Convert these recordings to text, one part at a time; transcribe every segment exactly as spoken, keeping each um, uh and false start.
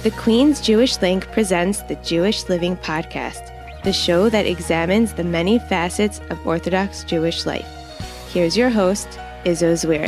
The Queen's Jewish Link presents the Jewish Living Podcast, the show that examines the many facets of Orthodox Jewish life. Here's your host, Izzo Zwirin.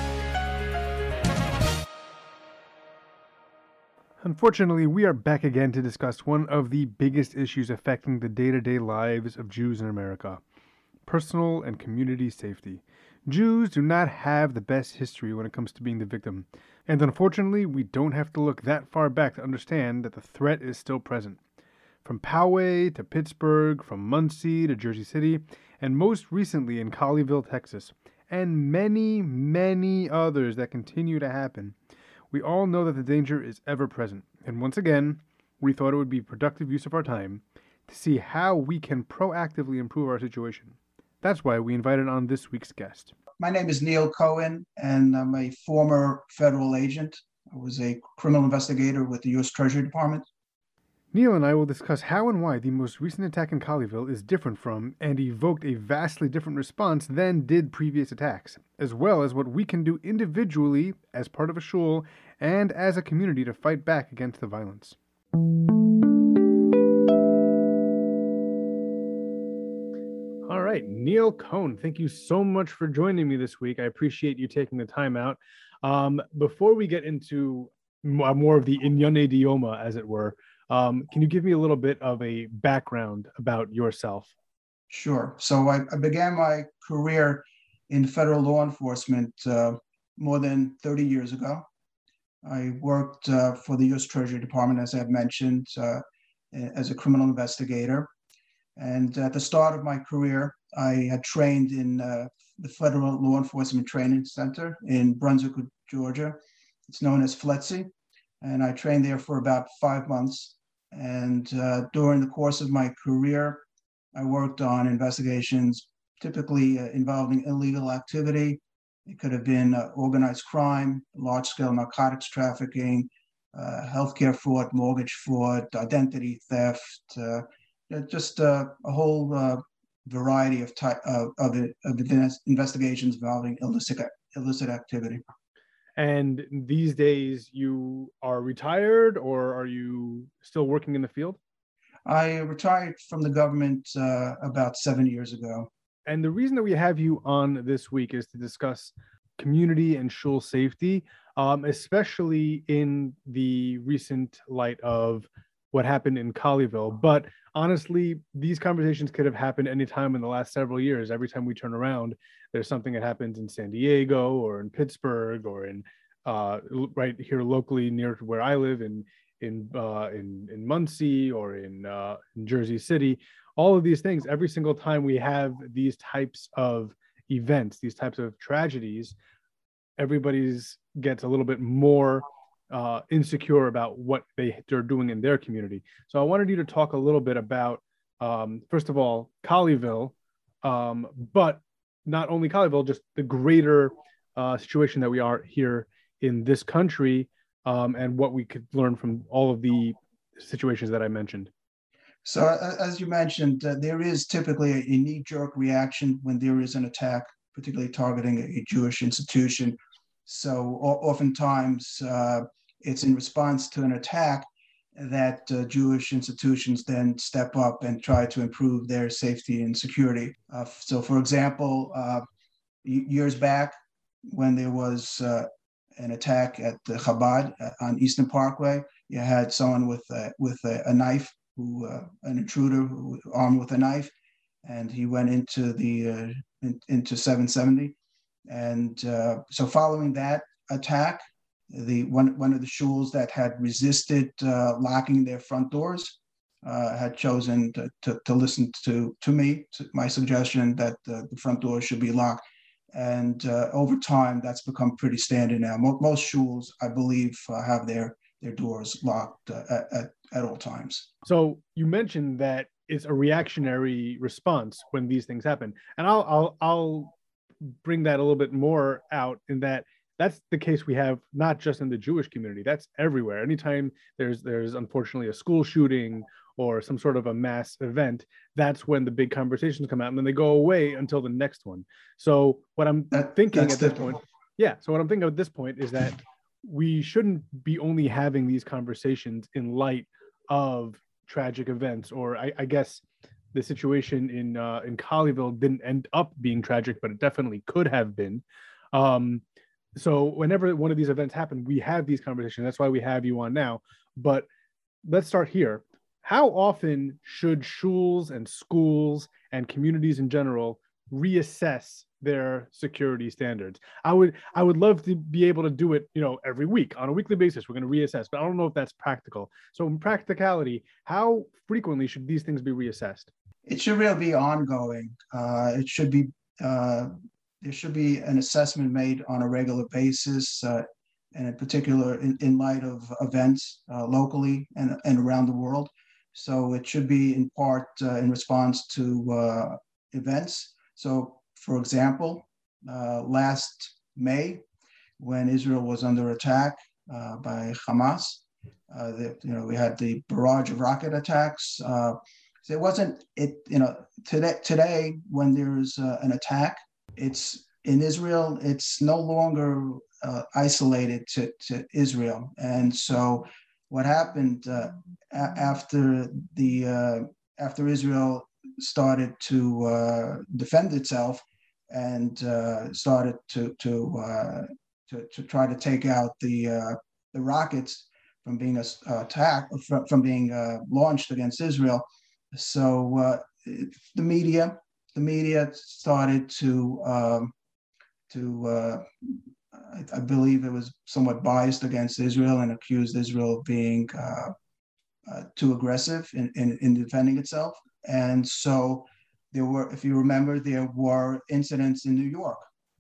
Unfortunately, we are back again to discuss one of the biggest issues affecting the day-to-day lives of Jews in America: personal and community safety. Jews do not have the best history when it comes to being the victim, and unfortunately, we don't have to look that far back to understand that the threat is still present. From Poway to Pittsburgh, from Muncie to Jersey City, and most recently in Colleyville, Texas, and many, many others that continue to happen, we all know that the danger is ever present. And once again, we thought it would be productive use of our time to see how we can proactively improve our situation. That's why we invited on this week's guest. My name is Neil Cohen, and I'm a former federal agent. I was a criminal investigator with the U S Treasury Department. Neil and I will discuss how and why the most recent attack in Colleyville is different from and evoked a vastly different response than did previous attacks, as well as what we can do individually as part of a shul and as a community to fight back against the violence. All right, Neil Cohen, thank you so much for joining me this week. I appreciate you taking the time out. Um, before we get into more of the Inyane Dioma, as it were, um, can you give me a little bit of a background about yourself? Sure. So I, I began my career in federal law enforcement uh, more than thirty years ago. I worked uh, for the U S Treasury Department, as I've mentioned, uh, as a criminal investigator. And at the start of my career, I had trained in uh, the Federal Law Enforcement Training Center in Brunswick, Georgia. It's known as F L E T C. And I trained there for about five months. And uh, during the course of my career, I worked on investigations typically uh, involving illegal activity. It could have been uh, organized crime, large-scale narcotics trafficking, uh, healthcare fraud, mortgage fraud, identity theft, uh, just uh, a whole uh, variety of, type, uh, of, of investigations involving illicit, illicit activity. And these days, you are retired, or are you still working in the field? I retired from the government uh, about seven years ago. And the reason that we have you on this week is to discuss community and shul safety, um, especially in the recent light of what happened in Colleyville. But honestly, these conversations could have happened anytime in the last several years. Every time we turn around, there's something that happens in San Diego or in Pittsburgh or in uh, right here locally near to where I live in in uh, in, in Muncie or in, uh, in Jersey City. All of these things, every single time we have these types of events, these types of tragedies, everybody's gets a little bit more uh, insecure about what they, they're doing in their community. So I wanted you to talk a little bit about, um, first of all, Colleyville, um, but not only Colleyville, just the greater uh, situation that we are here in this country, um, and what we could learn from all of the situations that I mentioned. So uh, as you mentioned, uh, there is typically a, a knee-jerk reaction when there is an attack, particularly targeting a, a Jewish institution. So o- oftentimes uh, it's in response to an attack that uh, Jewish institutions then step up and try to improve their safety and security. Uh, so for example, uh, years back when there was uh, an attack at the Chabad uh, on Eastern Parkway, you had someone with, uh, with a, a knife, who uh, an intruder who armed with a knife, and he went into the uh, in, into seven seventy. And uh, so following that attack, the one one of the shuls that had resisted uh, locking their front doors uh, had chosen to, to, to listen to, to me, to my suggestion that uh, the front doors should be locked. And uh, over time, that's become pretty standard now. Mo- most shuls, I believe, uh, have their, their doors locked uh, at, at, at all times. So you mentioned that it's a reactionary response when these things happen. And I'll, I'll, I'll bring that a little bit more out in that that's the case we have not just in the Jewish community, that's everywhere. Anytime there's there's unfortunately a school shooting or some sort of a mass event, that's when the big conversations come out, and then they go away until the next one. So what I'm That, thinking at this typical. point, yeah, so what I'm thinking at this point is that we shouldn't be only having these conversations in light of tragic events, or I, I guess the situation in uh, in Colleyville didn't end up being tragic, but it definitely could have been. Um, so whenever one of these events happen, we have these conversations. That's why we have you on now. But let's start here. How often should shuls and schools and communities in general reassess their security standards? I would I would love to be able to do it, you know, every week on a weekly basis. We're going to reassess, but I don't know if that's practical. So in practicality, how frequently should these things be reassessed? It should really be ongoing. Uh, it should be uh, there should be an assessment made on a regular basis, uh, and in particular in, in light of events uh, locally and, and around the world. So it should be in part uh, in response to uh, events. So, for example, uh, last May, when Israel was under attack uh, by Hamas, uh, the, you know, we had the barrage of rocket attacks. Uh, so it wasn't it. You know, today today when there's uh, an attack, it's in Israel. It's no longer uh, isolated to, to Israel, and so what happened uh, a- after the uh, after Israel started to uh, defend itself and uh, started to to, uh, to to try to take out the uh, the rockets from being a, uh, attacked from, from being uh, launched against Israel. So uh, the media the media started to um, to uh, I, I believe it was somewhat biased against Israel and accused Israel of being uh, uh, too aggressive in, in, in defending itself. And so there were, if you remember, there were incidents in New York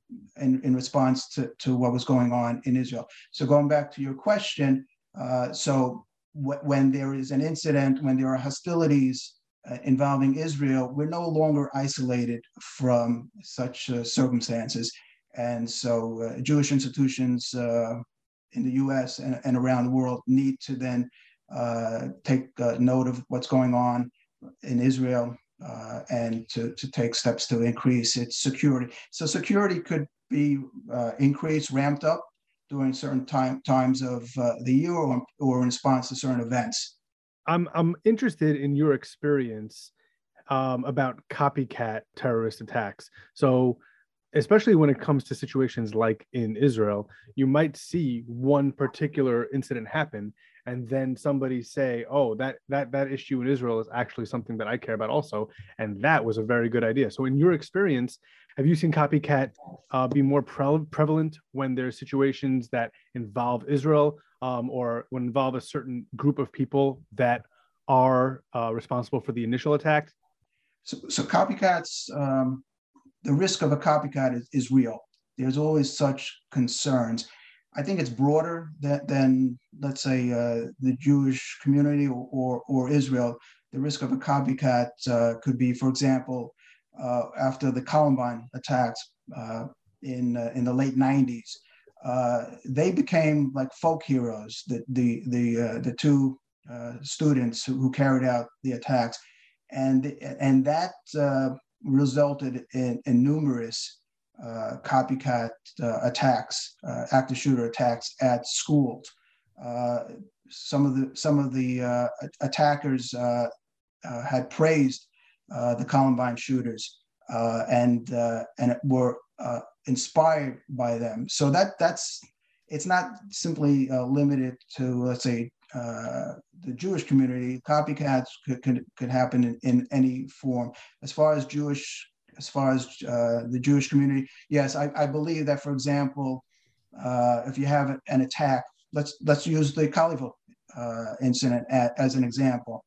in, in response to, to what was going on in Israel. So going back to your question, uh, so w- when there is an incident, when there are hostilities uh, involving Israel, we're no longer isolated from such uh, circumstances. And so uh, Jewish institutions uh, in the U S and, and around the world need to then uh, take uh, note of what's going on in Israel uh, and to, to take steps to increase its security. So security could be uh, increased, ramped up during certain time, times of uh, the year or, or in response to certain events. I'm I'm interested in your experience um, about copycat terrorist attacks. So especially when it comes to situations like in Israel, you might see one particular incident happen and then somebody say, oh, that that that issue in Israel is actually something that I care about also. And that was a very good idea. So in your experience, have you seen copycat uh, be more pre- prevalent when there's situations that involve Israel um, or when involve a certain group of people that are uh, responsible for the initial attack? So, so copycats, um, the risk of a copycat is, is real. There's always such concerns. I think it's broader than, than let's say, uh, the Jewish community or, or, or Israel. The risk of a copycat uh, could be, for example, uh, after the Columbine attacks uh, in uh, in the late nineties, uh, they became like folk heroes. The the the uh, the two uh, students who, who carried out the attacks, and and that uh, resulted in, in numerous uh, copycat uh, attacks, uh, active shooter attacks at schools. Uh, some of the some of the uh, attackers uh, uh, had praised uh, the Columbine shooters uh, and uh, and were uh, inspired by them. So that that's it's not simply uh, limited to, let's say, uh, the Jewish community. Copycats could could, could happen in, in any form. As far as Jewish, as far as uh, the Jewish community, yes, I, I believe that, for example, uh, if you have an attack, let's let's use the Colleyville uh, incident at, as an example.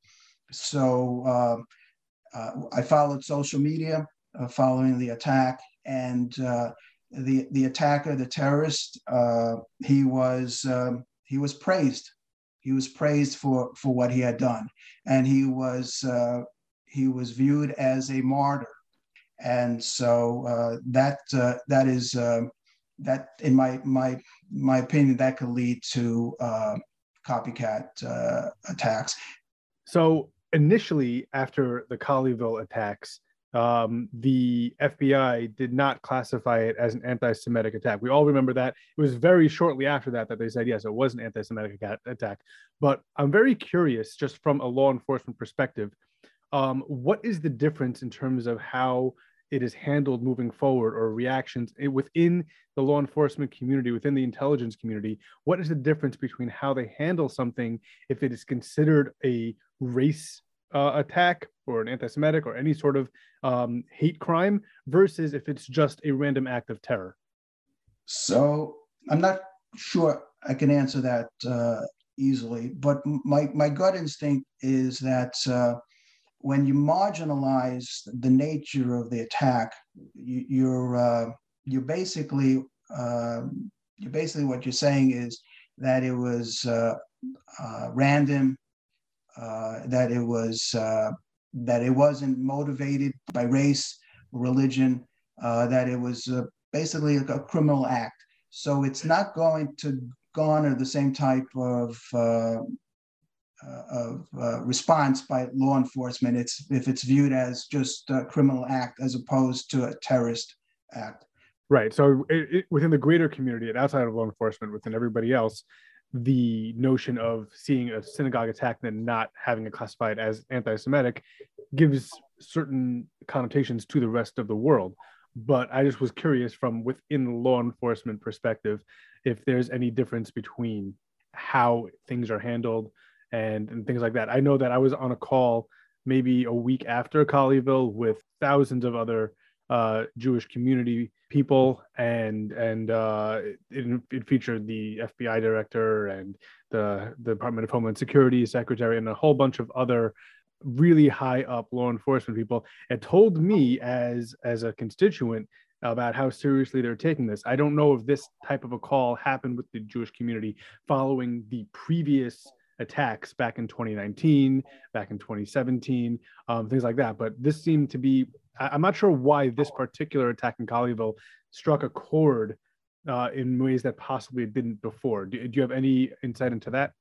So um, uh, I followed social media uh, following the attack, and uh, the the attacker, the terrorist, uh, he was um, he was praised. He was praised for for what he had done, and he was uh, he was viewed as a martyr. And so uh, that uh, that is uh, that, in my my my opinion, that could lead to uh, copycat uh, attacks. So initially, after the Colleyville attacks, um, the F B I did not classify it as an anti-Semitic attack. We all remember that. It was very shortly after that that they said, yes, it was an anti-Semitic attack. But I'm very curious, just from a law enforcement perspective, um, what is the difference in terms of how it is handled moving forward, or reactions within the law enforcement community, within the intelligence community? What is the difference between how they handle something if it is considered a race uh, attack or an anti-Semitic or any sort of um, hate crime versus if it's just a random act of terror? So I'm not sure I can answer that uh, easily, but my, my gut instinct is that uh, when you marginalize the nature of the attack, you, you're uh, you're basically uh, you're basically what you're saying is that it was uh, uh, random, uh, that it was uh, that it wasn't motivated by race, religion, uh, that it was uh, basically a, a criminal act. So it's not going to garner the same type of uh, Uh, of uh, response by law enforcement. It's if it's viewed as just a criminal act as opposed to a terrorist act. Right. So it, it, within the greater community and outside of law enforcement, within everybody else, the notion of seeing a synagogue attack and not having it classified as anti-Semitic gives certain connotations to the rest of the world. But I just was curious, from within the law enforcement perspective, if there's any difference between how things are handled and, and things like that. I know that I was on a call maybe a week after Colleyville with thousands of other uh, Jewish community people, and and uh, it, it featured the F B I director and the, the Department of Homeland Security secretary and a whole bunch of other really high up law enforcement people. It told me as as a constituent about how seriously they're taking this. I don't know if this type of a call happened with the Jewish community following the previous attacks back in twenty nineteen, back in twenty seventeen, um, things like that. But this seemed to be, I'm not sure why this particular attack in Colleyville struck a chord uh, in ways that possibly it didn't before. Do, do you have any insight into that?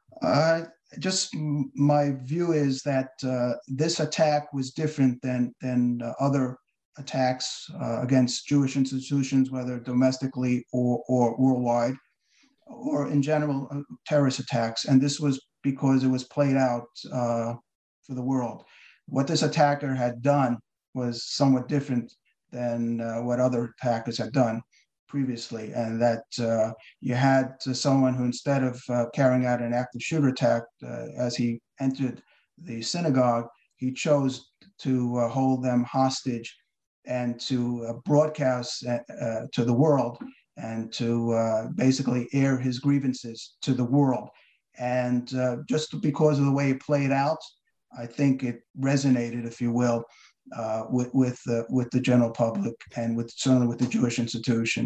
Uh, just my view is that uh, this attack was different than, than uh, other attacks uh, against Jewish institutions, whether domestically or, or worldwide, or in general, uh, terrorist attacks. And this was because it was played out uh, for the world. What this attacker had done was somewhat different than uh, what other attackers had done previously. And that uh, you had uh, someone who, instead of uh, carrying out an active shooter attack uh, as he entered the synagogue, he chose to uh, hold them hostage and to uh, broadcast uh, uh, to the world and to uh, basically air his grievances to the world. And uh, just because of the way it played out, I think it resonated, if you will, uh, with with, uh, with the general public and with certainly with the Jewish institution.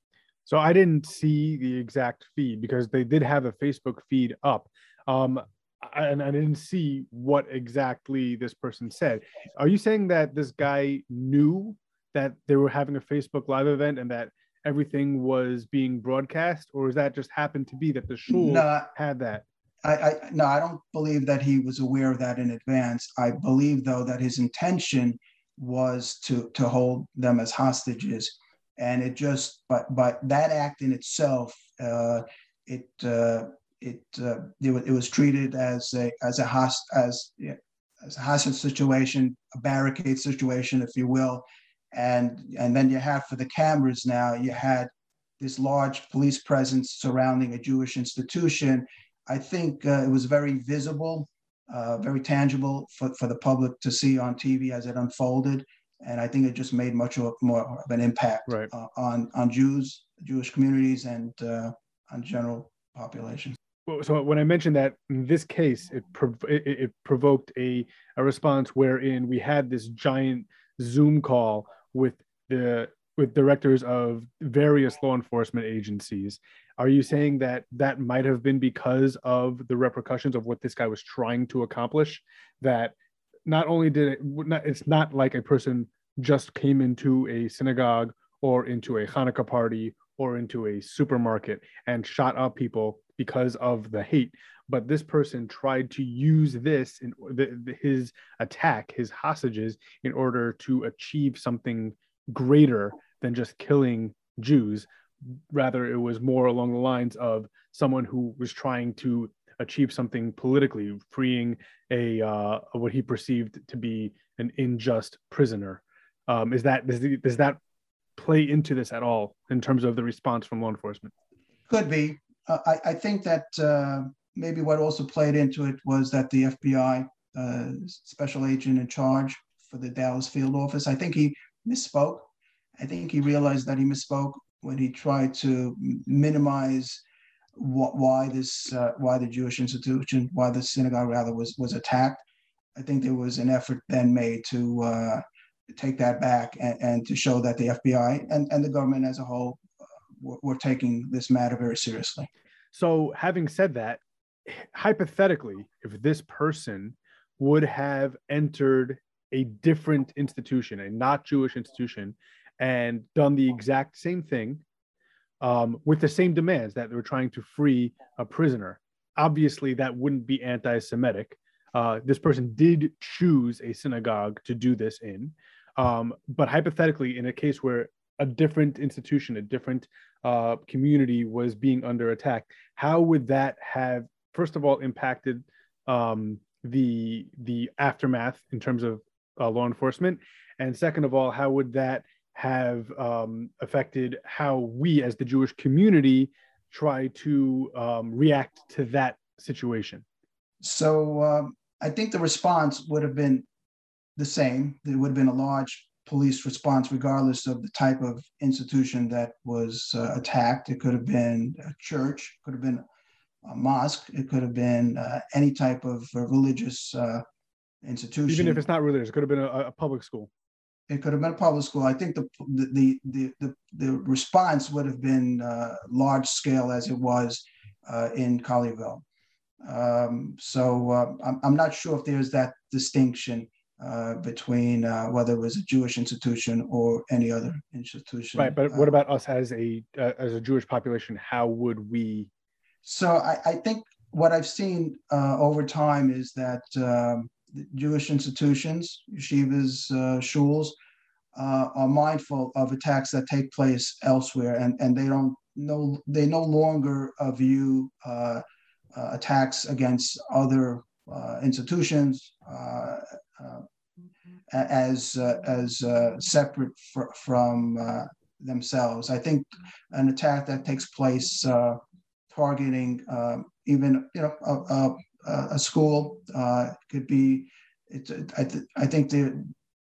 So I didn't see the exact feed because they did have a Facebook feed up. Um, and I didn't see what exactly this person said. Are you saying that this guy knew that they were having a Facebook Live event and that everything was being broadcast, or is that just happened to be that the shul no, had that? I, I no, I don't believe that he was aware of that in advance. I believe, though, that his intention was to to hold them as hostages, and it just but but that act in itself, uh, it uh, it uh, it, it was treated as a as a host as yeah, as a hostage situation, a barricade situation, if you will. And and then you have, for the cameras now, you had this large police presence surrounding a Jewish institution. I think uh, it was very visible, uh, very tangible for, for the public to see on T V as it unfolded. And I think it just made much of, more of an impact right. uh, on, on Jews, Jewish communities, and uh, on general population. So when I mentioned that in this case, it, prov- it, it provoked a, a response wherein we had this giant Zoom call with the with directors of various law enforcement agencies. Are you saying that that might have been because of the repercussions of what this guy was trying to accomplish? That not only did it, it's not like a person just came into a synagogue or into a Hanukkah party or into a supermarket and shot up people because of the hate. But this person tried to use this in the, the, his attack, his hostages, in order to achieve something greater than just killing Jews. Rather, it was more along the lines of someone who was trying to achieve something politically, freeing a uh, what he perceived to be an unjust prisoner. Um, is that does, the, does that play into this at all in terms of the response from law enforcement? Could be. Uh, I, I think that uh, maybe what also played into it was that the F B I uh, special agent in charge for the Dallas field office, I think he misspoke. I think he realized that he misspoke when he tried to minimize what, why this, uh, why the Jewish institution, why the synagogue rather was was attacked. I think there was an effort then made to uh, take that back and, and to show that the F B I and, and the government as a whole uh, were, were taking this matter very seriously. So having said that, hypothetically, if this person would have entered a different institution, a not Jewish institution, and done the exact same thing um, with the same demands that they were trying to free a prisoner, obviously that wouldn't be anti-Semitic. Uh, this person did choose a synagogue to do this in. Um, but hypothetically, in a case where a different institution, a different uh, community was being under attack, how would that have, first of all, impacted um, the the aftermath in terms of uh, law enforcement? And second of all, how would that have um, affected how we as the Jewish community try to um, react to that situation? So um, I think the response would have been the same. There would have been a large police response, regardless of the type of institution that was uh, attacked. It could have been a church, could have been a mosque, it could have been uh, any type of uh, religious uh, institution. Even if it's not religious, it could have been a, a public school. It could have been a public school. I think the the the the, the response would have been uh, large scale as it was uh, in Colleyville. Um, so uh, I'm, I'm not sure if there's that distinction uh, between uh, whether it was a Jewish institution or any other institution. Right, but uh, what about us as a uh, as a Jewish population? How would we? So I, I think what I've seen uh, over time is that um, the Jewish institutions, yeshivas, uh, shuls, uh, are mindful of attacks that take place elsewhere, and, and they don't no they no longer uh, view uh, uh, attacks against other uh, institutions uh, uh, as uh, as uh, separate fr- from uh, themselves. I think an attack that takes place uh, targeting um, even you know a, a, a school uh, could be. It, I, th- I think the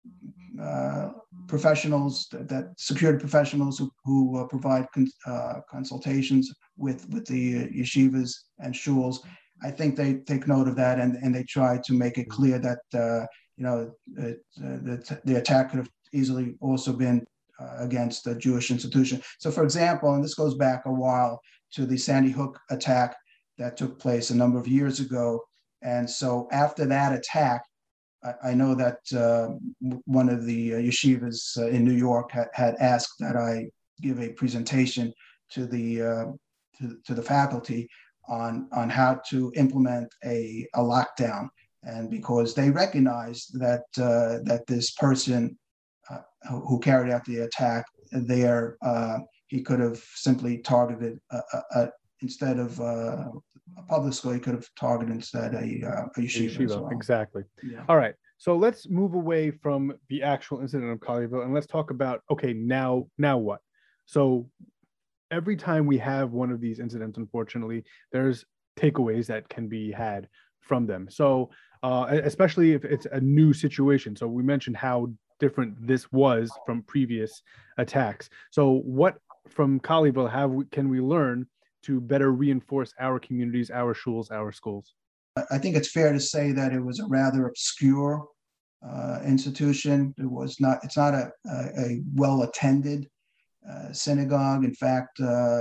uh, professionals that, that security professionals who, who uh, provide con- uh, consultations with with the yeshivas and shuls, I think they take note of that and, and they try to make it clear that uh, you know it, uh, the, the attack could have easily also been uh, against a Jewish institution. So, for example, and this goes back a while to the Sandy Hook attack that took place a number of years ago, and so after that attack, I, I know that uh, one of the uh, yeshivas uh, in New York ha- had asked that I give a presentation to the uh, to, to the faculty on on how to implement a, a lockdown, and because they recognized that uh, that this person uh, who carried out the attack there, uh, he could have simply targeted a, a, a, instead of uh, a public school, he could have targeted instead a, uh, a yeshiva. Yeshiva, as well. Exactly. Yeah. All right. So let's move away from the actual incident of Colleyville and let's talk about, okay, now, now what? So every time we have one of these incidents, unfortunately, there's takeaways that can be had from them. So uh, especially if it's a new situation. So we mentioned how different this was from previous attacks. So what from Colleyville have we, can we learn to better reinforce our communities, our shuls, our schools? I think it's fair to say that it was a rather obscure uh, institution. It was not. It's not a, a, a well-attended uh, synagogue. In fact, uh,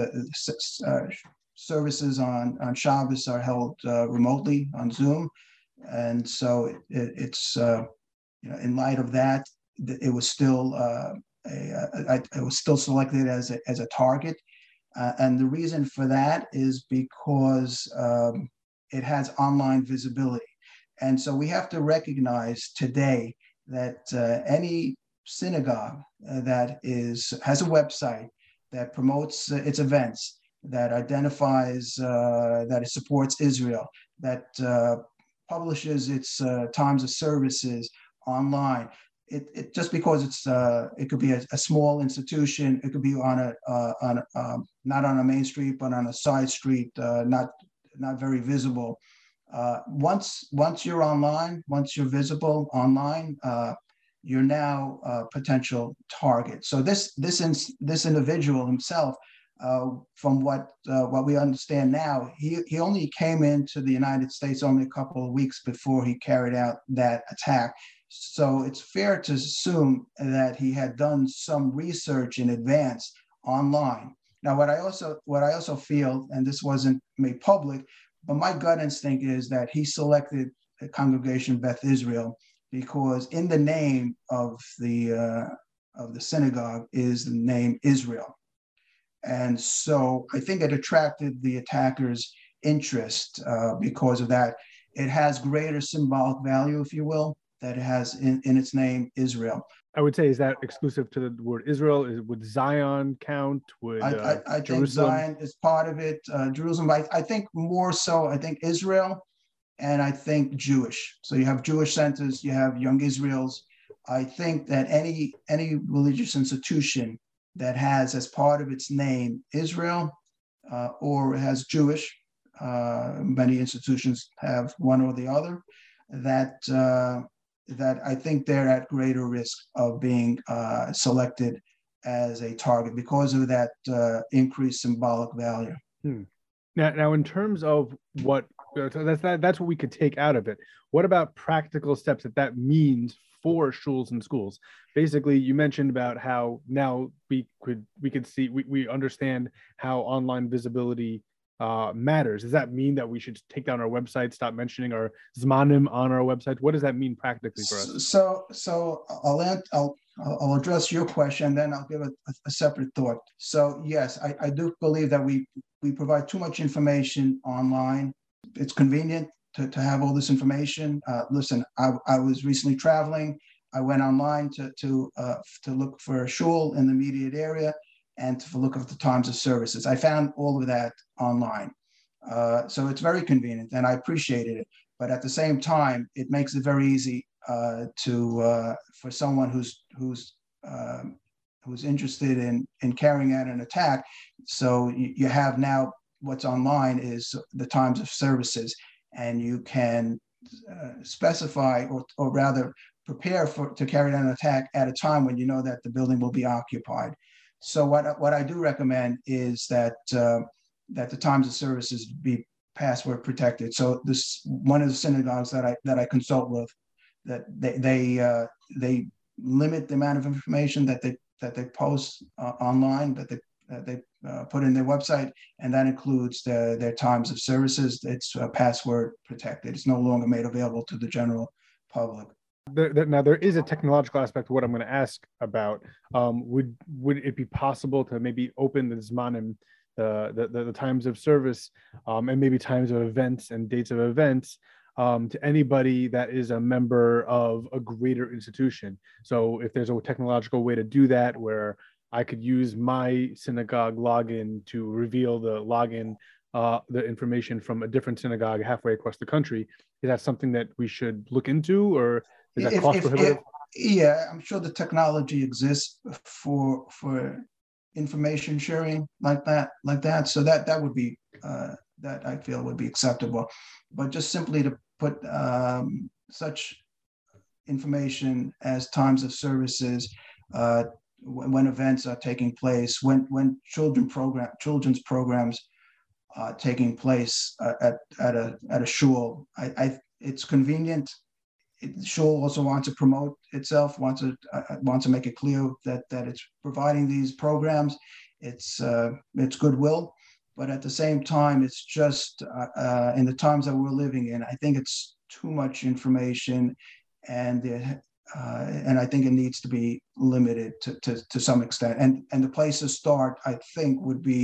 uh, uh, services on on Shabbos are held uh, remotely on Zoom, and so it, it, it's uh, you know, in light of that, it was still uh, a, a, a it was still selected as a, as a target. Uh, and the reason for that is because um, it has online visibility. And so we have to recognize today that uh, any synagogue uh, that is has a website that promotes uh, its events, that identifies uh, that it supports Israel, that uh, publishes its uh, times of services online. It, it just because it's uh, it could be a, a small institution, it could be on a uh, on a, um, not on a main street, but on a side street, uh, not not very visible. Uh, once once you're online, once you're visible online, uh, you're now a potential target. So this this ins- this individual himself, uh, from what uh, what we understand now, he he only came into the United States only a couple of weeks before he carried out that attack. So it's fair to assume that he had done some research in advance online. Now, what I also what I also feel, and this wasn't made public, but my gut instinct is that he selected the Congregation Beth Israel because in the name of the uh, of the synagogue is the name Israel, and so I think it attracted the attackers' interest uh, because of that. It has greater symbolic value, if you will, that it has in, in its name Israel. I would say, is that exclusive to the word Israel? Is, would Zion count? Would I, uh, I, I think Jerusalem? Zion is part of it. Uh, Jerusalem, I, I think more so. I think Israel, and I think Jewish. So you have Jewish centers, you have Young Israels. I think that any any religious institution that has as part of its name Israel uh, or has Jewish, uh, many institutions have one or the other, that uh, that I think they're at greater risk of being uh, selected as a target because of that uh, increased symbolic value. Hmm. Now, now, in terms of what so that's that, that's what we could take out of it. What about practical steps that that means for shuls and schools? Basically, you mentioned about how now we could we could see we, we understand how online visibility uh, matters. Does that mean that we should take down our website, stop mentioning our zmanim on our website? What does that mean practically for us? So, so I'll I'll I'll address your question, then I'll give a, a separate thought. So, yes, I, I do believe that we we provide too much information online. It's convenient to, to have all this information. Uh, listen, I, I was recently traveling. I went online to to uh, to look for a shul in the immediate area and to look at the times of services. I found all of that online. Uh, so it's very convenient, and I appreciated it. But at the same time, it makes it very easy uh, to uh, for someone who's who's uh, who's interested in in carrying out an attack. So you, you have now what's online is the times of services, and you can uh, specify or or rather prepare for to carry out an attack at a time when you know that the building will be occupied. So what what I do recommend is that uh, that the times of services be password protected. So this one of the synagogues that I that I consult with, that they they uh, they limit the amount of information that they that they post uh, online, that they that they uh, put in their website, and that includes the, their times of services. It's uh, password protected. It's no longer made available to the general public. There, there, now there is a technological aspect to what I'm going to ask about. Um, would would it be possible to maybe open the zmanim, the the, the, the times of service, um, and maybe times of events and dates of events um, to anybody that is a member of a greater institution? So if there's a technological way to do that, where I could use my synagogue login to reveal the login, uh, the information from a different synagogue halfway across the country, is that something that we should look into, or is that If, cost if, prohibitive? if, yeah, I'm sure the technology exists for for information sharing like that, like that. So that that would be uh, that I feel would be acceptable. But just simply to put um, such information as times of services, uh, when, when events are taking place, when when children program children's programs are taking place uh, at at a at a shul, I, I it's convenient. It, shul also wants to promote itself, wants to uh, wants to make it clear that that it's providing these programs. It's uh, it's goodwill, but at the same time, it's just uh, uh, in the times that we're living in, I think it's too much information, and it, uh, and I think it needs to be limited to, to to some extent. And and the place to start, I think, would be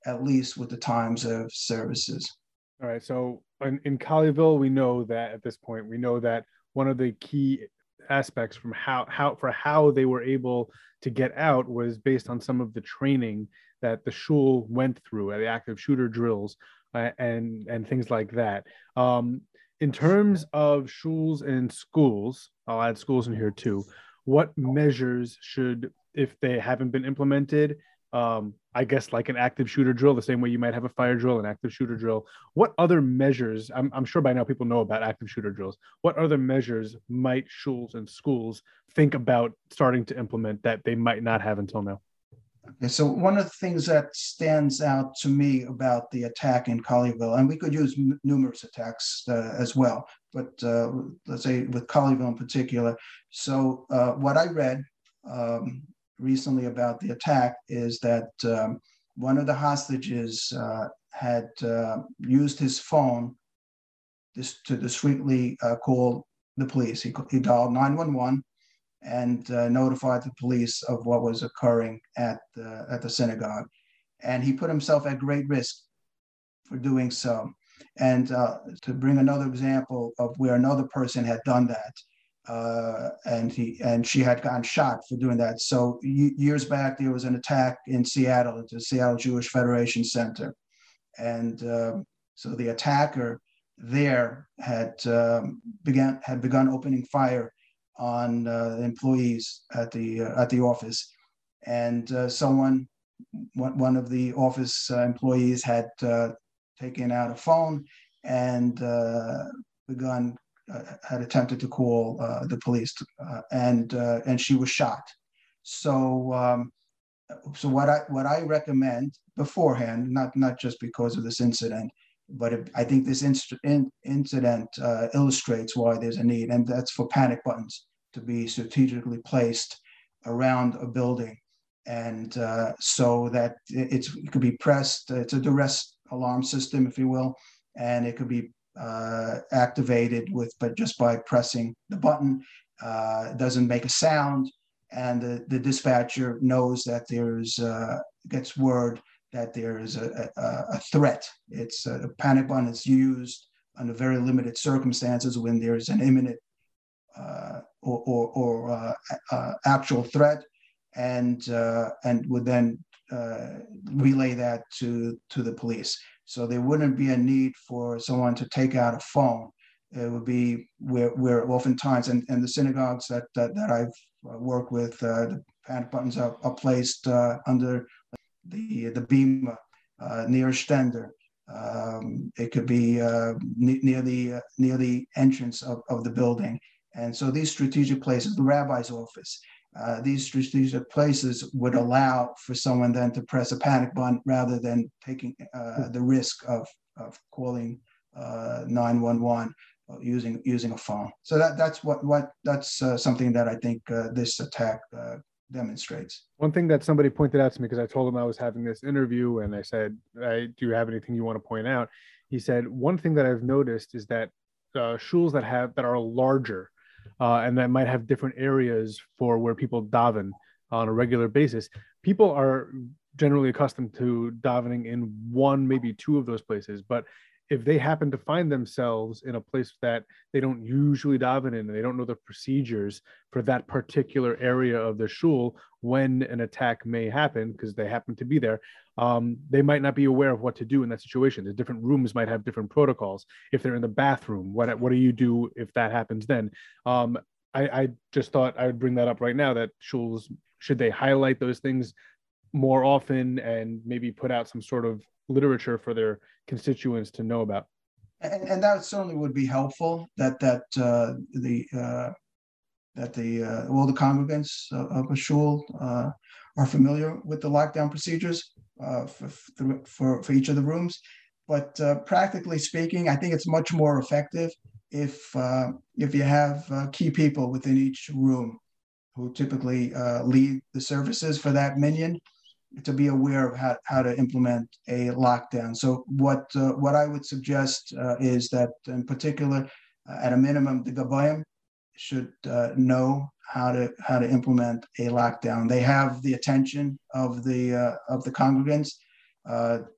at least with the times of services. All right. So in, in Colleyville, we know that at this point, we know that one of the key aspects from how, how for how they were able to get out was based on some of the training that the shul went through at the active shooter drills uh, and, and things like that. Um, in terms of shuls and schools, I'll add schools in here too. What measures should, if they haven't been implemented, um, I guess like an active shooter drill, the same way you might have a fire drill, an active shooter drill. What other measures, I'm, I'm sure by now people know about active shooter drills. What other measures might shuls and schools think about starting to implement that they might not have until now? Okay, so one of the things that stands out to me about the attack in Colleyville, and we could use m- numerous attacks uh, as well, but uh, let's say with Colleyville in particular. So uh, what I read um, recently about the attack is that um, one of the hostages uh, had uh, used his phone this, to discreetly uh, call the police. He, he dialed nine one one and uh, notified the police of what was occurring at the, at the synagogue. And he put himself at great risk for doing so. And uh, to bring another example of where another person had done that, uh, and he and she had gotten shot for doing that. So y- years back, there was an attack in Seattle at the Seattle Jewish Federation Center. And uh, so the attacker there had um, began had begun opening fire on uh, employees at the uh, at the office, and uh, someone, one, one of the office uh, employees, had uh, taken out a phone and uh, begun uh, had attempted to call uh, the police, uh, and uh, and she was shot. So um, so what I what I recommend beforehand, not not just because of this incident, but it, I think this inst- in, incident uh, illustrates why there's a need, and that's for panic buttons to be strategically placed around a building, and uh, so that it's, it could be pressed. It's a duress alarm system, if you will, and it could be uh, activated with, but just by pressing the button. Uh, it doesn't make a sound, and the, the dispatcher knows that there's uh, gets word that there is a, a, a threat. It's a, a panic button. It's used under very limited circumstances when there's an imminent uh, or, or, or uh, uh, actual threat, and uh, and would then uh, relay that to to the police. So there wouldn't be a need for someone to take out a phone. It would be where, where oftentimes, and, and the synagogues that that, that I've worked with, uh, the panic buttons are, are placed uh, under the the bima uh, near Stender. Um, it could be uh, n- near the uh, near the entrance of, of the building. And so these strategic places, the rabbi's office, uh, these strategic places would allow for someone then to press a panic button rather than taking uh, the risk of of calling uh, nine one one using using a phone. So that that's what what that's uh, something that I think uh, this attack uh, demonstrates. One thing that somebody pointed out to me, because I told him I was having this interview and I said, I, do you have anything you want to point out? He said, one thing that I've noticed is that uh, shuls that have that are larger uh, and that might have different areas for where people daven on a regular basis, people are generally accustomed to davening in one, maybe two of those places. But if they happen to find themselves in a place that they don't usually daven in, and they don't know the procedures for that particular area of the shul, when an attack may happen, because they happen to be there, um, they might not be aware of what to do in that situation. The different rooms might have different protocols. If they're in the bathroom, what what do you do if that happens then? Um, I, I just thought I would bring that up right now, that shuls, should they highlight those things more often and maybe put out some sort of literature for their constituents to know about? And, and that certainly would be helpful, that that uh, the uh, that the uh, all the congregants of a shul uh, are familiar with the lockdown procedures uh, for, for for each of the rooms. But uh, practically speaking, I think it's much more effective if uh, if you have uh, key people within each room who typically uh, lead the services for that minyan, to be aware of how, how to implement a lockdown. So what uh, what I would suggest uh, is that, in particular, uh, at a minimum, the Gabayim should uh, know how to how to implement a lockdown. They have the attention of the uh, of the congregants. Uh,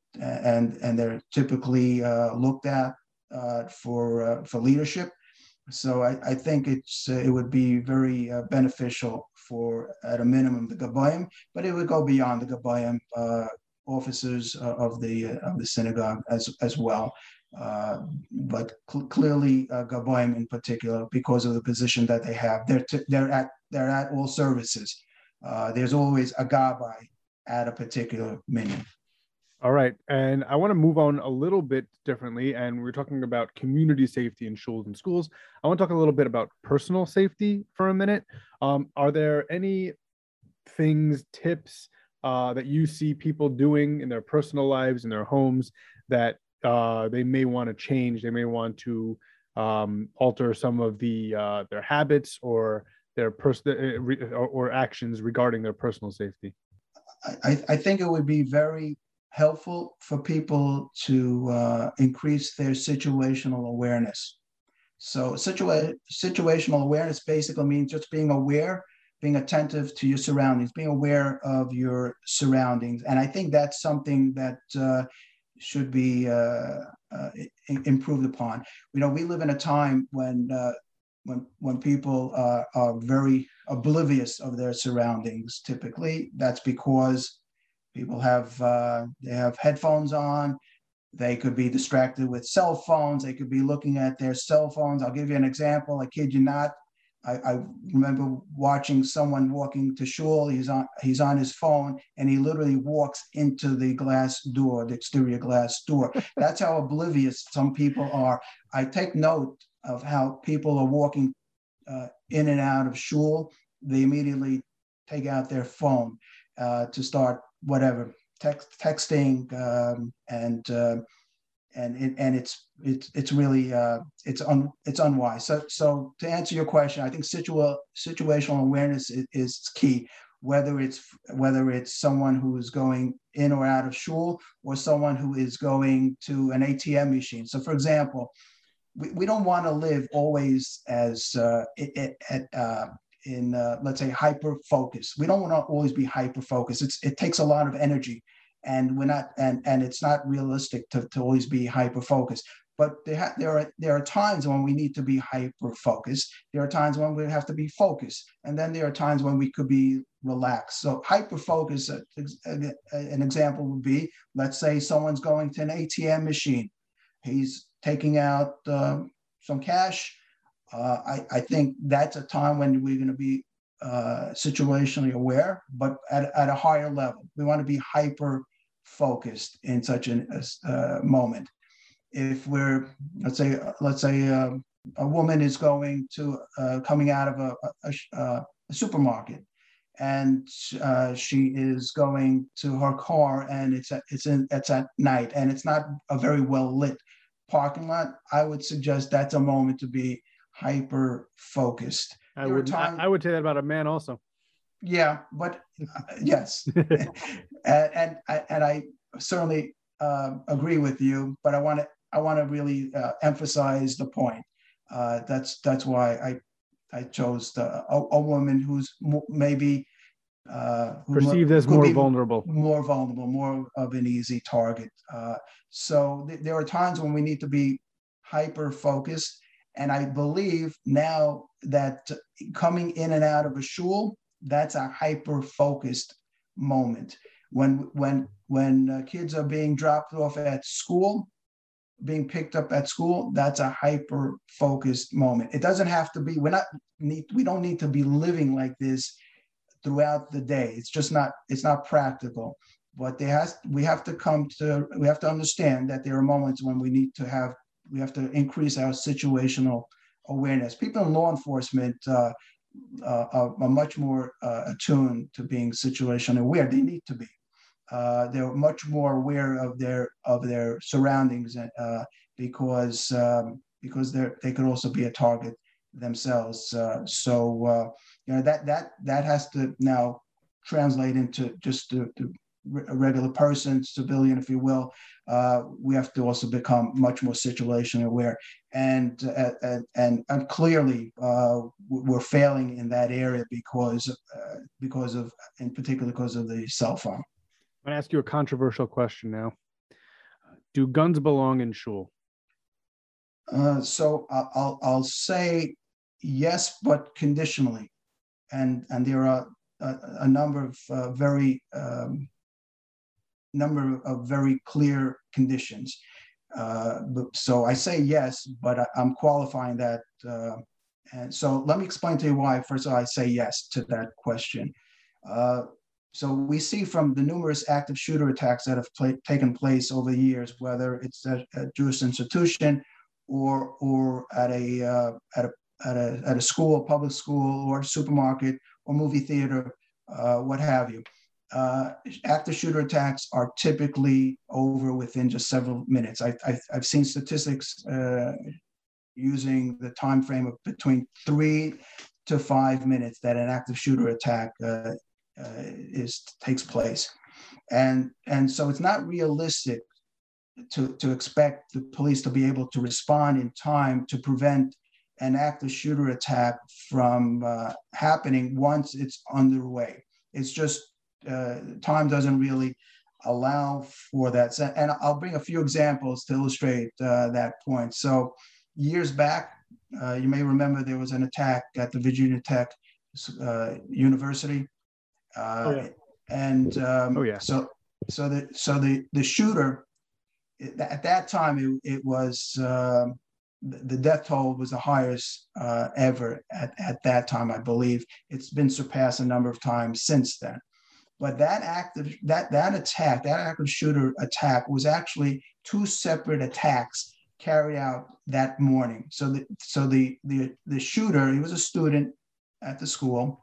and and they're typically uh, looked at uh, for uh, for leadership. So I, I think it's uh, it would be very uh, beneficial for, at a minimum, the Gabayim, but it would go beyond the Gabayim, uh, officers uh, of the uh, of the synagogue as as well. Uh, but cl- clearly, uh, Gabayim in particular, because of the position that they have, they're t- they're at they're at all services. Uh, there's always a Gabbai at a particular minyan. All right. And I want to move on a little bit differently. And we're talking about community safety in shuls and schools. I want to talk a little bit about personal safety for a minute. Um, are there any things, tips uh, that you see people doing in their personal lives, in their homes, that uh, they may want to change? They may want to um, alter some of the uh, their habits or their personal or, or actions regarding their personal safety? I, I think it would be very helpful for people to uh, increase their situational awareness. So situa- situational awareness basically means just being aware, being attentive to your surroundings, being aware of your surroundings. And I think that's something that uh, should be uh, uh, improved upon. You know, we live in a time when uh, when when people uh, are very oblivious of their surroundings. Typically, that's because people have uh, they have headphones on. They could be distracted with cell phones. They could be looking at their cell phones. I'll give you an example. I kid you not. I, I remember watching someone walking to shul. He's on he's on his phone, and he literally walks into the glass door, the exterior glass door. That's how oblivious some people are. I take note of how people are walking uh, in and out of shul. They immediately take out their phone uh, to start whatever text, texting, um, and uh, and it, and it's it's it's really uh, it's un, it's unwise. So so to answer your question, I think situa- situational awareness is, is key. Whether it's whether it's someone who is going in or out of shul, or someone who is going to an A T M machine. So, for example, we, we don't want to live always as uh, it, it, uh, in uh, let's say hyper focus. We don't want to always be hyper focused. It's it takes a lot of energy, and we're not and and it's not realistic to, to always be hyper focused. But there ha- there are there are times when we need to be hyper focused. There are times when we have to be focused, and then there are times when we could be relaxed. So hyper focus. Uh, an example would be, let's say someone's going to an A T M machine. He's taking out uh, some cash. Uh, I, I think that's a time when we're going to be uh, situationally aware, but at, at a higher level. We want to be hyper focused in such an, a uh, moment. If we're, let's say, let's say uh, a woman is going to, uh, coming out of a, a, a, a supermarket, and uh, she is going to her car, and it's at, it's in it's at night, and it's not a very well lit parking lot. I would suggest that's a moment to be hyper focused. I would times, I would say that about a man also. Yeah, but uh, yes, and, and and I certainly uh, agree with you. But I want to I want to really uh, emphasize the point. Uh, that's that's why I I chose the, a, a woman who's maybe uh, who perceived as more vulnerable, more vulnerable, more of an easy target. Uh, so th- there are times when we need to be hyper focused. And I believe now that coming in and out of a shul, that's a hyper-focused moment. When when when uh, kids are being dropped off at school, being picked up at school, that's a hyper-focused moment. It doesn't have to be. We're not need. We don't need to be living like this throughout the day. It's just not. It's not practical. But there has. We have to come to. We have to understand that there are moments when we need to have. We have to increase our situational awareness. People in law enforcement uh, uh, are, are much more uh, attuned to being situationally aware. They need to be. Uh, they're much more aware of their of their surroundings uh, because um, because they they could also be a target themselves. Uh, so uh, you know that that that has to now translate into just the, the a regular person, civilian, if you will. Uh, we have to also become much more situationally aware, and uh, and, and and clearly uh, we're failing in that area because uh, because of, in particular, because of the cell phone. I'm going to ask you a controversial question now. Do guns belong in shul? Uh, so I'll, I'll I'll say yes, but conditionally, and and there are a, a number of uh, very um, number of very clear conditions. Uh, so I say yes, but I, I'm qualifying that. Uh, and so let me explain to you why. First of all, I say yes to that question. Uh, so we see from the numerous active shooter attacks that have pla- taken place over the years, whether it's at a Jewish institution or or at a uh, at a at a at a school, public school, or supermarket, or movie theater, uh, what have you. Uh, active shooter attacks are typically over within just several minutes. I, I've, I've seen statistics uh, using the time frame of between three to five minutes that an active shooter attack uh, uh, is takes place, and and so it's not realistic to to expect the police to be able to respond in time to prevent an active shooter attack from uh, happening once it's underway. It's just uh, time doesn't really allow for that. And I'll bring a few examples to illustrate uh, that point. So years back, uh, you may remember there was an attack at the Virginia Tech uh, University. Uh, oh, yeah. And um, oh, yeah. so so the so the the shooter at that time it, it was uh, the death toll was the highest uh, ever at, at that time, I believe. It's been surpassed a number of times since then. But that active that that attack, that active shooter attack, was actually two separate attacks carried out that morning. So the so the the the shooter, he was a student at the school.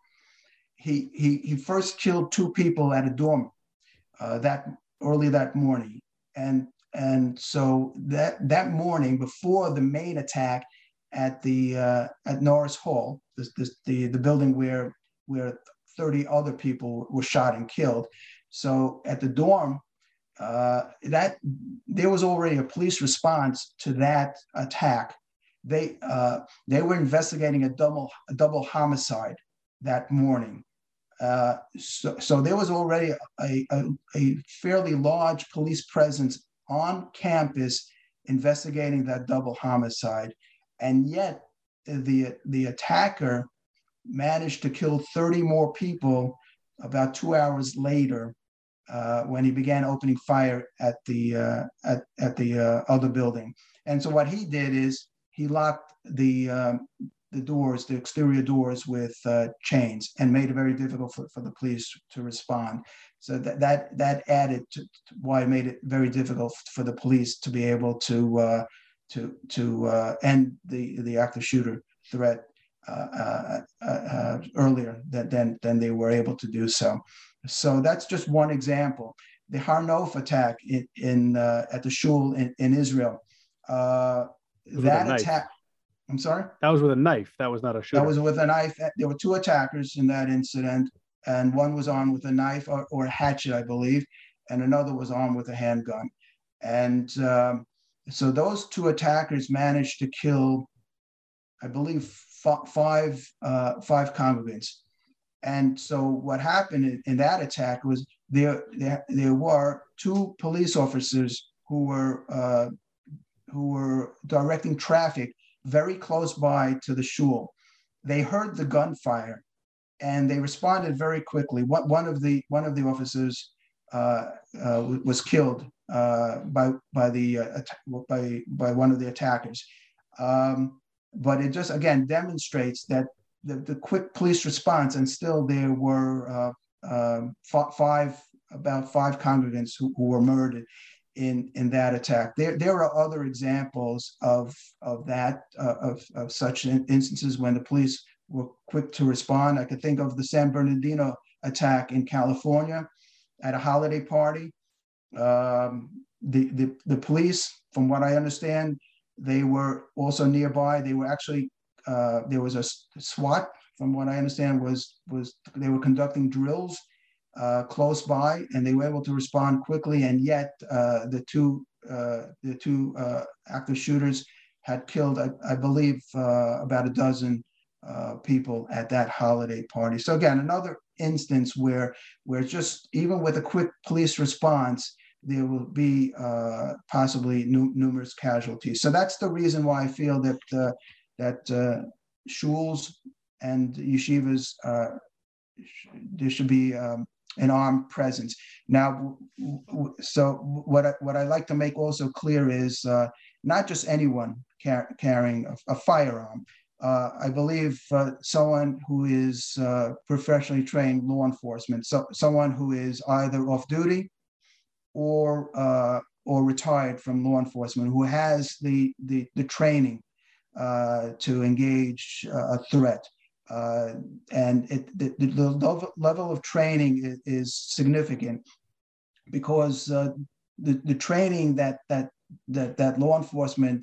He he he first killed two people at a dorm uh, that early that morning, and and so that that morning before the main attack at the uh, at Norris Hall, this, this, the the building where where thirty other people were shot and killed. So at the dorm, uh, that there was already a police response to that attack. They uh, they were investigating a double a double homicide that morning. Uh, so, so there was already a, a, a fairly large police presence on campus investigating that double homicide, and yet the the attacker managed to kill thirty more people about two hours later uh, when he began opening fire at the uh, at, at the uh, other building. And so what he did is he locked the um, the doors, the exterior doors, with uh, chains, and made it very difficult for, for the police to respond. So that that that added to, to why it made it very difficult for the police to be able to uh, to to uh, end the the active shooter threat uh, uh, uh, earlier than, than than they were able to do so. So that's just one example. The Har Nof attack in, in uh, at the shul in, in Israel. Uh, that attack. I'm sorry? That was with a knife. That was not a shooter. That was with a knife. There were two attackers in that incident, and one was armed with a knife or, or a hatchet, I believe, and another was armed with a handgun. And um, so those two attackers managed to kill, I believe, f- five uh, five congregants. And so what happened in, in that attack was there, there there were two police officers who were uh, who were directing traffic very close by to the shul. They heard the gunfire, and they responded very quickly. One, one of the one of the officers uh, uh, was killed uh, by by the uh, by by one of the attackers. Um, but it just again demonstrates that the, the quick police response, and still there were uh, uh, f- five about five congregants who, who were murdered in in that attack. There there are other examples of of that uh, of of such instances when the police were quick to respond. I could think of the San Bernardino attack in California at a holiday party. Um, the the the police, from what I understand, they were also nearby. They were actually uh, there was a SWAT, from what I understand, was was they were conducting drills Uh, close by, and they were able to respond quickly. And yet, uh, the two uh, the two uh, active shooters had killed, I, I believe, uh, about a dozen uh, people at that holiday party. So again, another instance where where just even with a quick police response, there will be uh, possibly nu- numerous casualties. So that's the reason why I feel that uh, that uh, shuls and yeshivas, uh, sh- there should be um, an armed presence. Now, w- w- so what I, what I like to make also clear is uh, not just anyone car- carrying a, a firearm. Uh, I believe uh, someone who is uh, professionally trained law enforcement, so someone who is either off duty or uh, or retired from law enforcement, who has the the, the training uh, to engage uh, a threat. Uh, and it, the, the level of training is, is significant because uh, the, the training that, that that that law enforcement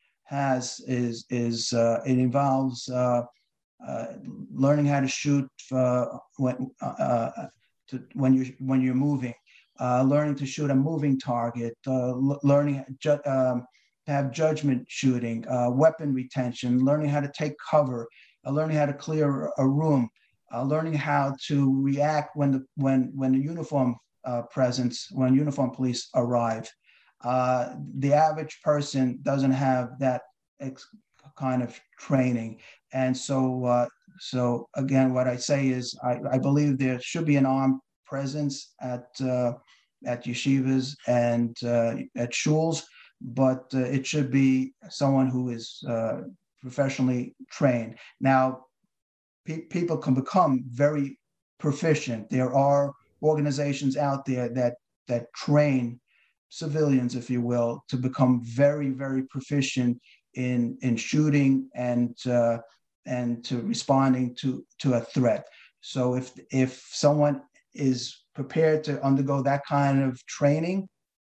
has is is uh, it involves uh, uh, learning how to shoot uh, when uh, to, when you when you're moving, uh, learning to shoot a moving target, uh, l- learning ju- um, to have judgment shooting, uh, weapon retention, learning how to take cover, uh, learning how to clear a room, uh, learning how to react when the when when the uniform uh, presence when uniform police arrive. Uh, the average person doesn't have that ex- kind of training, and so uh, so again, what I say is I, I believe there should be an armed presence at uh, at yeshivas and uh, at shuls, but uh, it should be someone who is uh, professionally trained. Now, pe- people can become very proficient. There are organizations out there that that train civilians, if you will, to become very, very proficient in in shooting and uh, and to responding to to a threat. So if if someone is prepared to undergo that kind of training,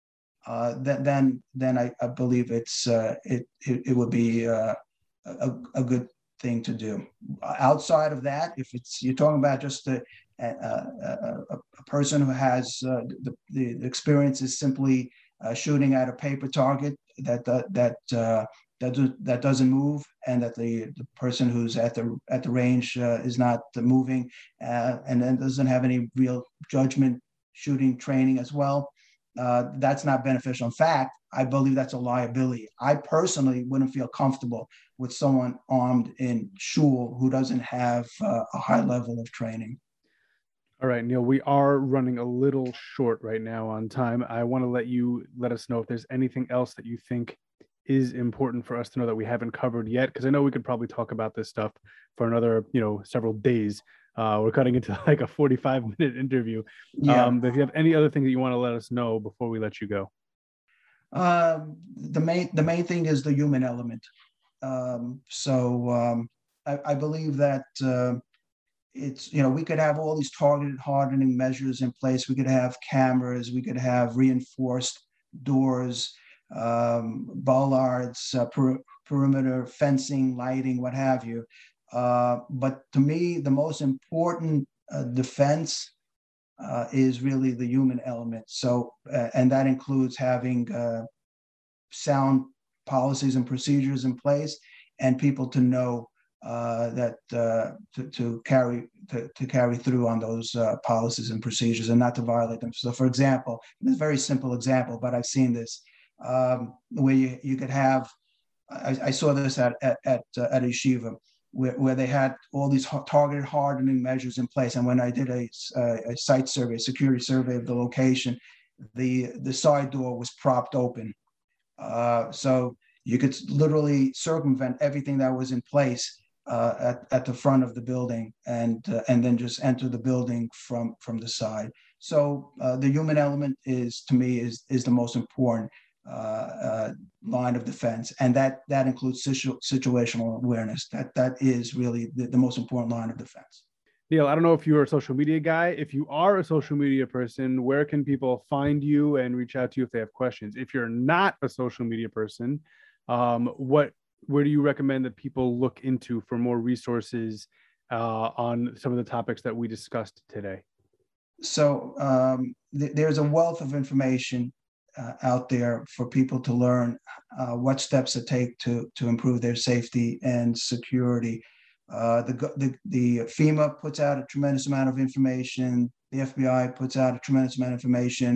uh, then then then I, I believe it's uh, it, it it would be uh, a, a good thing to do. Outside of that, if it's you're talking about just a a, a, a person who has uh, the, the experience is simply uh, shooting at a paper target that that that uh, that, do, that doesn't move, and that the, the person who's at the at the range uh, is not moving, uh, and then doesn't have any real judgment shooting training as well. Uh, that's not beneficial. In fact, I believe that's a liability. I personally wouldn't feel comfortable with someone armed in shul who doesn't have uh, a high level of training. All right, Neil, we are running a little short right now on time. I want to let you let us know if there's anything else that you think is important for us to know that we haven't covered yet, because I know we could probably talk about this stuff for another, you know, several days. Uh, we're cutting into like a forty-five minute interview. Yeah. Um, but if you have any other thing that you want to let us know before we let you go. Uh, the main the main thing is the human element. Um, so um, I, I believe that uh, it's, you know, we could have all these targeted hardening measures in place. We could have cameras. We could have reinforced doors, um, bollards, uh, per, perimeter fencing, lighting, what have you. Uh, but to me, the most important uh, defense uh, is really the human element. So, uh, and that includes having uh, sound policies and procedures in place, and people to know uh, that uh, to, to carry to, to carry through on those uh, policies and procedures and not to violate them. So, for example, it's a very simple example, but I've seen this um, where you, you could have. I, I saw this at at at, uh, at a yeshiva where, where they had all these targeted hardening measures in place. And when I did a, a, a site survey, a security survey of the location, the the side door was propped open. Uh, so you could literally circumvent everything that was in place uh, at, at the front of the building, and uh, and then just enter the building from from the side. So uh, the human element is, to me, is is the most important uh, uh, line of defense, and that that includes situ- situational awareness. That that is really the, the most important line of defense. Neil, I don't know if you're a social media guy. If you are a social media person, where can people find you and reach out to you if they have questions? If you're not a social media person, um, what where do you recommend that people look into for more resources uh, on some of the topics that we discussed today? So um, th- there's a wealth of information uh, out there for people to learn uh, what steps to take to to improve their safety and security. Uh, the, the the FEMA puts out a tremendous amount of information. The F B I puts out a tremendous amount of information.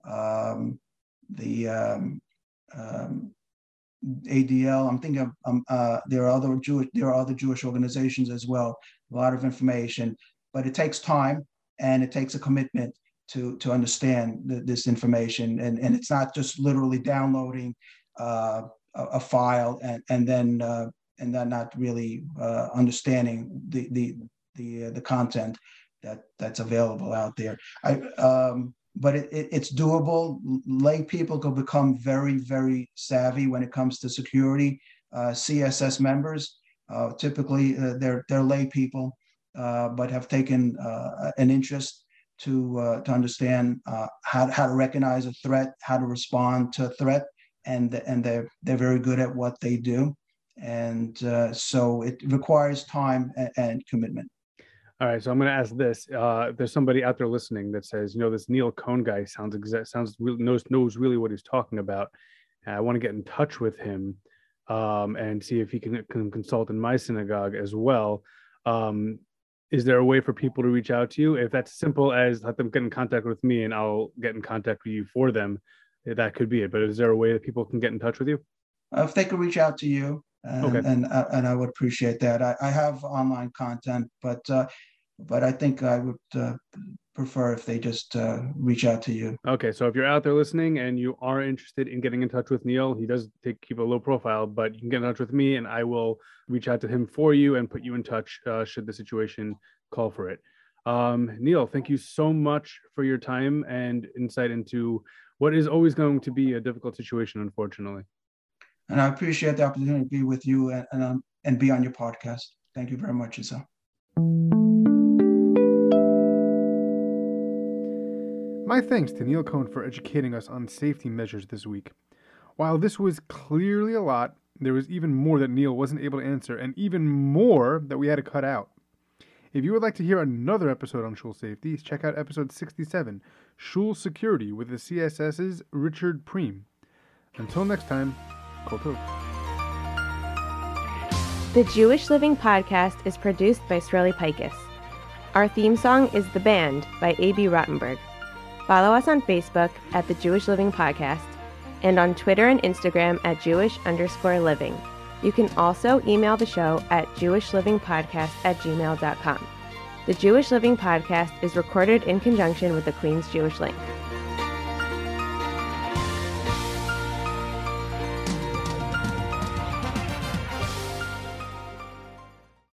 um, the um, um, A D L. I'm thinking of, um, uh, there are other Jewish there are other Jewish organizations as well. A lot of information, but it takes time and it takes a commitment to to understand the, this information. And and it's not just literally downloading uh, a, a file and and then uh, and then not really uh, understanding the the the uh, the content that that's available out there. I um, but it, it, it's doable. Lay people can become very, very savvy when it comes to security. Uh, C S S members, uh, typically uh, they're they're lay people, uh, but have taken uh, an interest to uh, to understand uh, how how to recognize a threat, how to respond to a threat, and and they're they're very good at what they do, and uh, so it requires time and, and commitment. All right, so I'm going to ask this. Uh, there's somebody out there listening that says, you know, this Neil Cohn guy sounds exa- sounds really, knows knows really what he's talking about. And I want to get in touch with him um, and see if he can, can consult in my synagogue as well. Um, is there a way for people to reach out to you? If that's simple as let them get in contact with me and I'll get in contact with you for them, that could be it. But is there a way that people can get in touch with you? Uh, if they could reach out to you, and okay. and, uh, and I would appreciate that. I, I have online content, but uh, but I think I would uh, prefer if they just uh, reach out to you. Okay, so if you're out there listening and you are interested in getting in touch with Neil, he does take, keep a low profile, but you can get in touch with me and I will reach out to him for you and put you in touch uh, should the situation call for it. Um, Neil, thank you so much for your time and insight into what is always going to be a difficult situation, unfortunately. And I appreciate the opportunity to be with you and and, um, and be on your podcast. Thank you very much, Isa. My thanks to Neil Cohn for educating us on safety measures this week. While this was clearly a lot, there was even more that Neil wasn't able to answer and even more that we had to cut out. If you would like to hear another episode on shul safety, check out episode sixty-seven, Shul Security with the C S S's Richard Preem. Until next time, Kol Tov. The Jewish Living Podcast is produced by Sreli Picus. Our theme song is The Band by A B Rottenberg. Follow us on Facebook at The Jewish Living Podcast and on Twitter and Instagram at Jewish underscore living. You can also email the show at jewishlivingpodcast at gmail dot com. The Jewish Living Podcast is recorded in conjunction with the Queens Jewish Link.